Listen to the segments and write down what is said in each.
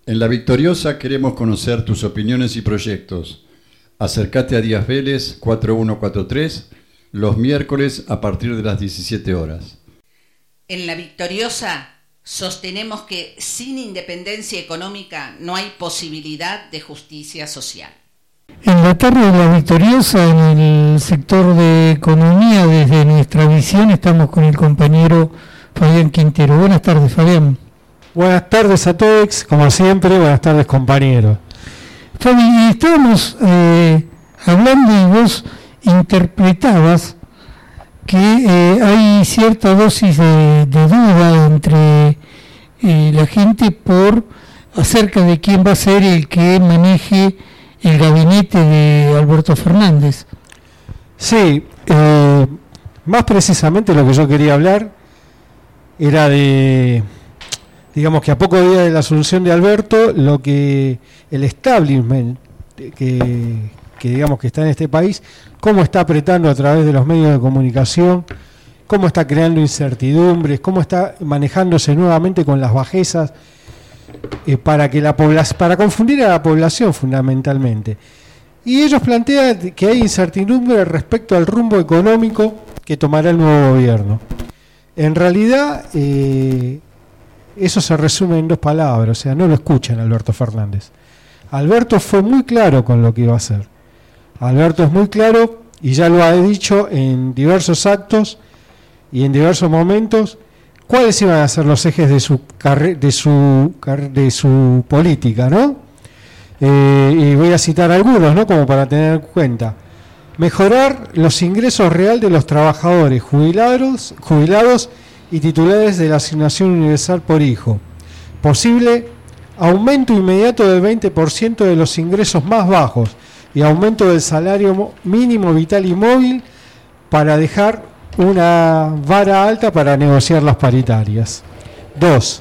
En La Victoriosa queremos conocer tus opiniones y proyectos. Acércate a Díaz Vélez 4143 los miércoles a partir de las 17 horas. En La Victoriosa sostenemos que sin independencia económica no hay posibilidad de justicia social. En la tarde de La Victoriosa, en el sector de economía, desde nuestra visión, estamos con el compañero Fabián Quintero. Buenas tardes, Fabián. Buenas tardes a todos, como siempre, buenas tardes, compañeros. Fabi, estábamos hablando y vos interpretabas que hay cierta dosis de duda entre la gente acerca de quién va a ser el que maneje el gabinete de Alberto Fernández. Sí, más precisamente lo que yo quería hablar era de, digamos que a pocos días de la asunción de Alberto, lo que el establishment que digamos que está en este país, cómo está apretando a través de los medios de comunicación, cómo está creando incertidumbres, cómo está manejándose nuevamente con las bajezas para confundir a la población fundamentalmente. Y ellos plantean que hay incertidumbre respecto al rumbo económico que tomará el nuevo gobierno. En realidad, eso se resume en dos palabras, o sea, no lo escuchan a Alberto Fernández. Alberto fue muy claro con lo que iba a hacer. Alberto es muy claro y ya lo ha dicho en diversos actos y en diversos momentos cuáles iban a ser los ejes de su política, ¿no? Y voy a citar algunos, ¿no? Como para tener en cuenta. Mejorar los ingresos reales de los trabajadores jubilados y titulares de la asignación universal por hijo. Posible aumento inmediato del 20% de los ingresos más bajos y aumento del salario mínimo vital y móvil para dejar una vara alta para negociar las paritarias. 2.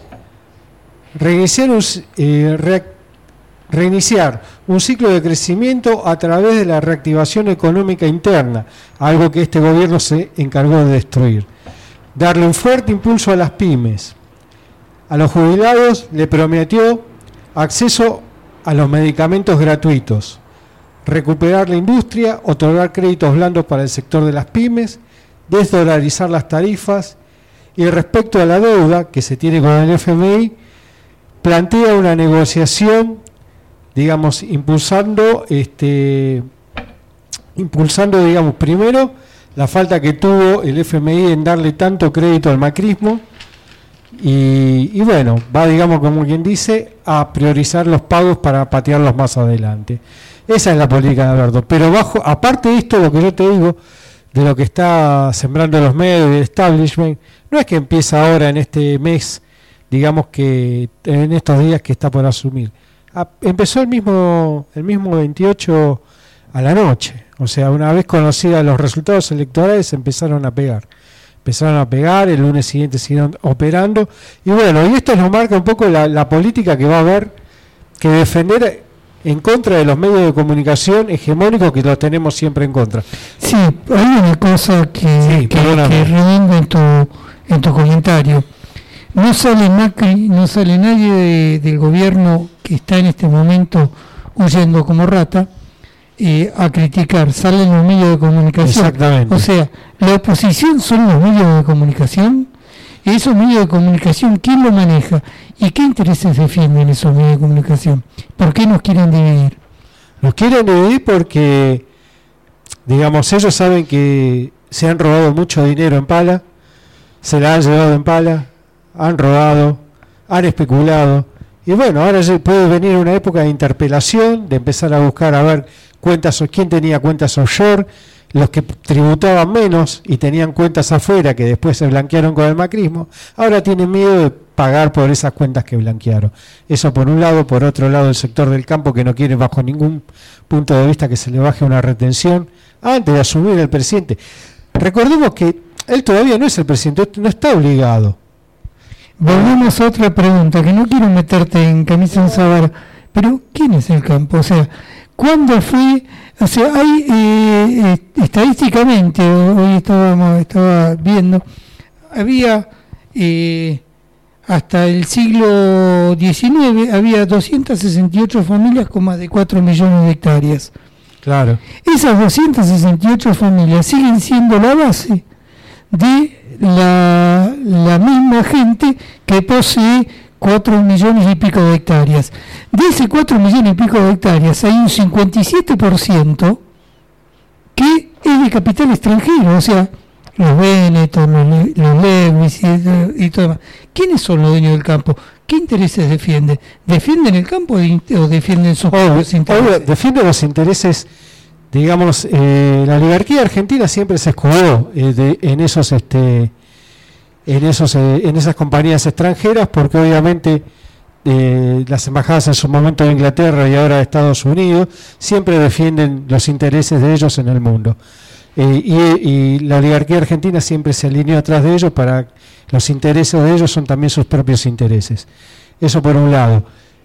Reiniciar un ciclo de crecimiento a través de la reactivación económica interna, algo que este gobierno se encargó de destruir. Darle un fuerte impulso a las pymes. A los jubilados le prometió acceso a los medicamentos gratuitos. Recuperar la industria, otorgar créditos blandos para el sector de las pymes, desdolarizar las tarifas y respecto a la deuda que se tiene con el FMI, plantea una negociación, digamos, impulsando, digamos, primero la falta que tuvo el FMI en darle tanto crédito al macrismo y bueno, va, digamos, como quien dice, a priorizar los pagos para patearlos más adelante. Esa es la política de Alberto. Pero aparte de esto, lo que yo te digo, de lo que está sembrando los medios y el establishment, no es que empieza ahora en este mes, digamos que en estos días que está por asumir. Empezó el mismo 28 a la noche. O sea, una vez conocidos los resultados electorales, empezaron a pegar. El lunes siguiente siguieron operando. Y bueno, y esto nos marca un poco la política que va a haber que defender en contra de los medios de comunicación hegemónicos que los tenemos siempre en contra. Sí, hay una cosa que redunda en tu comentario. No sale Macri, no sale nadie del gobierno que está en este momento huyendo como rata a criticar, salen los medios de comunicación. Exactamente. O sea, la oposición son los medios de comunicación. Esos medios de comunicación, ¿quién lo maneja? ¿Y qué intereses defienden esos medios de comunicación? ¿Por qué nos quieren dividir? Nos quieren dividir porque, digamos, ellos saben que se han robado mucho dinero en pala, se la han llevado en pala, han robado, han especulado. Y bueno, ahora puede venir una época de interpelación, de empezar a buscar a ver quién tenía cuentas offshore, los que tributaban menos y tenían cuentas afuera que después se blanquearon con el macrismo, ahora tienen miedo de pagar por esas cuentas que blanquearon. Eso por un lado. Por otro lado, el sector del campo que no quiere bajo ningún punto de vista que se le baje una retención antes de asumir el presidente. Recordemos que él todavía no es el presidente, no está obligado. Volvemos a otra pregunta, que no quiero meterte en camisa en sábana, pero ¿quién es el campo? O sea, ¿cuándo fue? O sea, hay estadísticamente, hoy estaba viendo, había hasta el siglo XIX había 268 familias con más de 4 millones de hectáreas. Claro. Esas 268 familias siguen siendo la base de la misma gente que posee 4 millones y pico de hectáreas. De ese 4 millones y pico de hectáreas hay un 57% que es de capital extranjero, o sea, los Benetton, los Lewis y todo demás. ¿Quiénes son los dueños del campo? ¿Qué intereses defienden? ¿Defienden el campo o defienden sus propios intereses? Defienden los intereses, digamos, la oligarquía argentina siempre se escudó en esas compañías extranjeras, porque obviamente las embajadas en su momento de Inglaterra y ahora de Estados Unidos siempre defienden los intereses de ellos en el mundo. Y la oligarquía argentina siempre se alineó atrás de ellos, para los intereses de ellos son también sus propios intereses. Eso por un lado.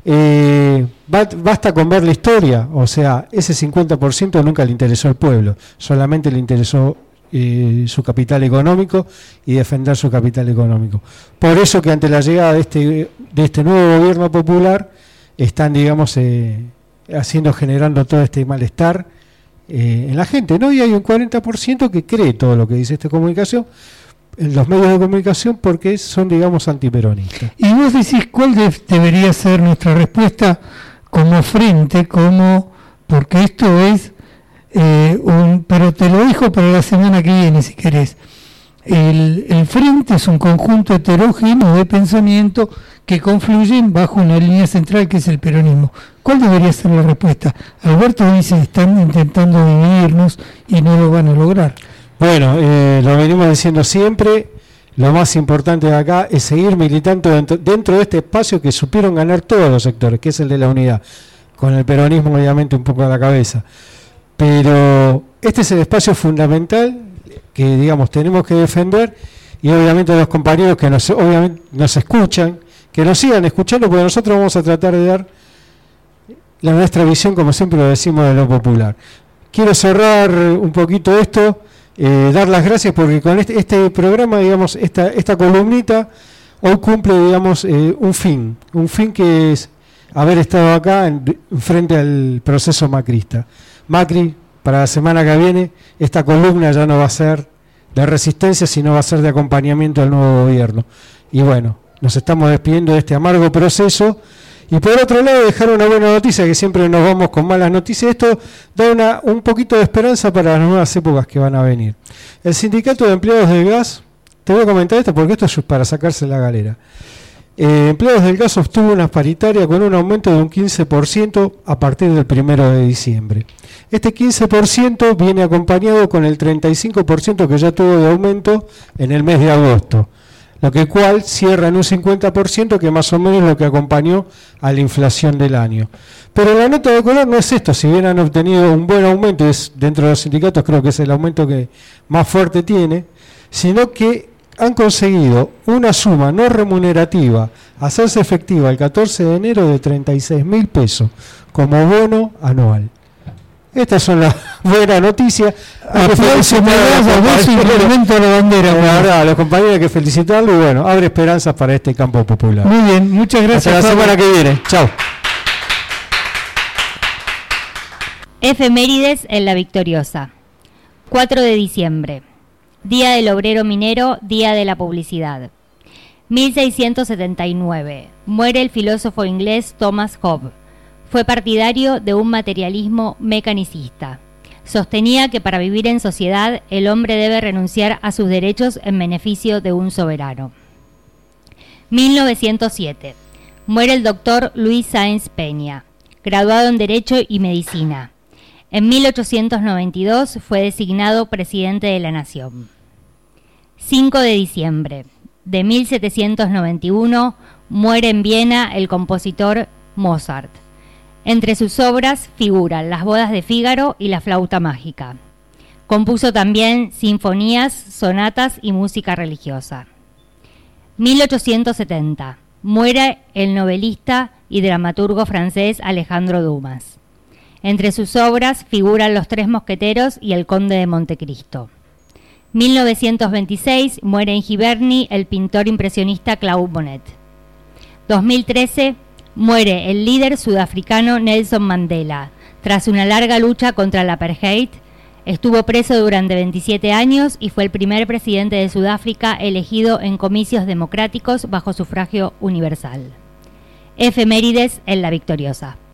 Basta con ver la historia, o sea, ese 50% nunca le interesó al pueblo, solamente le interesó su capital económico y defender su capital económico. Por eso que ante la llegada de este nuevo gobierno popular están, digamos, generando todo este malestar en la gente, ¿no? Y hay un 40% que cree todo lo que dice esta comunicación, en los medios de comunicación, porque son, digamos, antiperonistas. Y vos decís, ¿cuál debería ser nuestra respuesta como frente, porque esto es pero te lo dejo para la semana que viene si querés. El frente es un conjunto heterogéneo de pensamiento que confluyen bajo una línea central que es el peronismo. ¿Cuál debería ser la respuesta? Alberto dice, están intentando dividirnos y no lo van a lograr. Bueno, lo venimos diciendo siempre, lo más importante de acá es seguir militando dentro de este espacio que supieron ganar todos los sectores, que es el de la unidad, con el peronismo obviamente un poco a la cabeza. Pero este es el espacio fundamental que, digamos, tenemos que defender, y obviamente los compañeros que nos escuchan, que nos sigan escuchando, porque nosotros vamos a tratar de dar nuestra visión, como siempre lo decimos, de lo popular. Quiero cerrar un poquito esto, dar las gracias, porque con este programa, digamos, esta columnita, hoy cumple, digamos, un fin que es haber estado acá frente al proceso macrista. Macri, para la semana que viene, esta columna ya no va a ser de resistencia, sino va a ser de acompañamiento al nuevo gobierno. Y bueno, nos estamos despidiendo de este amargo proceso. Y por otro lado, dejar una buena noticia, que siempre nos vamos con malas noticias. Esto da un poquito de esperanza para las nuevas épocas que van a venir. El Sindicato de Empleados del Gas, te voy a comentar esto porque esto es para sacarse la galera. Empleados del Gas obtuvo una paritaria con un aumento de un 15% a partir del 1 de diciembre. Este 15% viene acompañado con el 35% que ya tuvo de aumento en el mes de agosto, lo que cual cierra en un 50%, que más o menos es lo que acompañó a la inflación del año. Pero la nota de color no es esto. Si bien han obtenido un buen aumento, es dentro de los sindicatos creo que es el aumento que más fuerte tiene, sino que han conseguido una suma no remunerativa a hacerse efectiva el 14 de enero de 36.000 pesos como bono anual. Estas son las buenas noticias. A los compañeros hay que felicitarlo, y bueno, abre esperanzas para este campo popular. Muy bien, muchas gracias. Hasta la semana que viene. Chao. Efemérides en La Victoriosa. 4 de diciembre. Día del Obrero Minero, Día de la Publicidad. 1679. Muere el filósofo inglés Thomas Hobbes. Fue partidario de un materialismo mecanicista. Sostenía que para vivir en sociedad el hombre debe renunciar a sus derechos en beneficio de un soberano. 1907. Muere el doctor Luis Sáenz Peña, graduado en Derecho y Medicina. En 1892 fue designado presidente de la Nación. 5 de diciembre de 1791 muere en Viena el compositor Mozart. Entre sus obras figuran Las bodas de Fígaro y La flauta mágica. Compuso también sinfonías, sonatas y música religiosa. 1870. Muere el novelista y dramaturgo francés Alejandro Dumas. Entre sus obras figuran Los tres mosqueteros y El conde de Montecristo. 1926. Muere en Giverny el pintor impresionista Claude Monet. 2013, muere el líder sudafricano Nelson Mandela. Tras una larga lucha contra el apartheid, estuvo preso durante 27 años y fue el primer presidente de Sudáfrica elegido en comicios democráticos bajo sufragio universal. Efemérides en La Victoriosa.